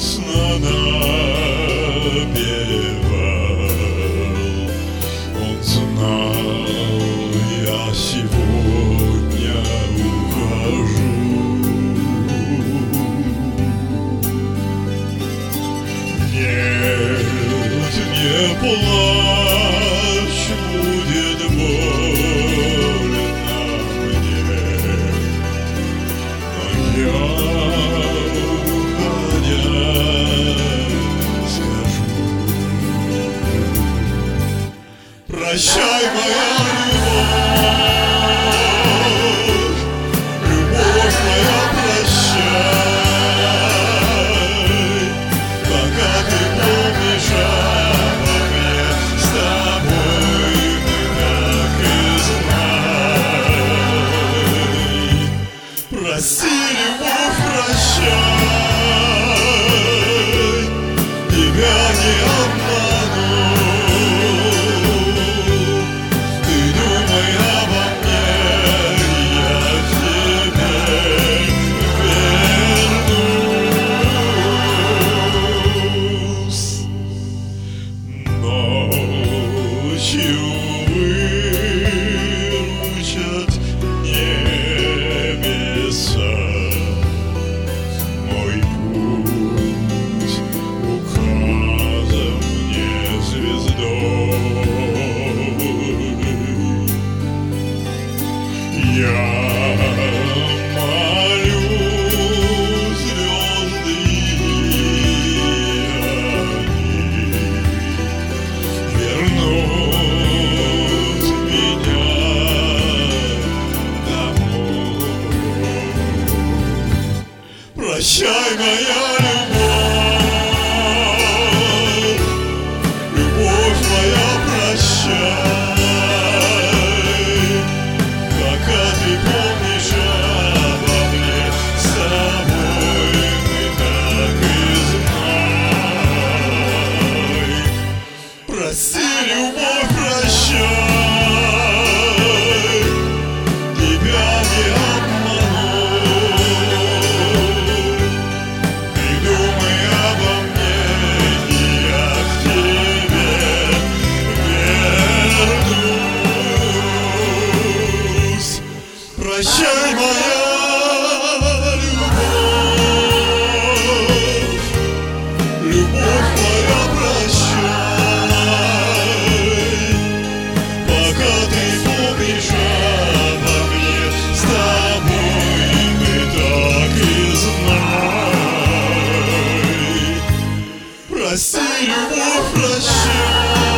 грустно напевал. Он знал, я сегодня ухожу. Нет, не плачь, будет больно мне, но я, уходя, скажу: прощай, моя любовь, любовь моя, прощай, пока ты помнишь обо мне, с тобой мы так и знай. Прости, любовь, прощай, тебя не обману. Ты думай обо мне, я к тебе вернусь. Ночью выручат небеса мой путь, указан мне звездой. Я молю звезды, и они вернут меня домой. Прощай, моя любовь, любовь моя, прощай, пока ты помнишь обо мне, с тобой мы так и знай. Прости, любовь, прощай, тебя не обману. Ты думай обо мне, и я к тебе вернусь. Прощай, моя любовь, любовь моя, прощай, пока ты помнишь обо мне, с тобой мы так и знай. Прости, любовь, прощай.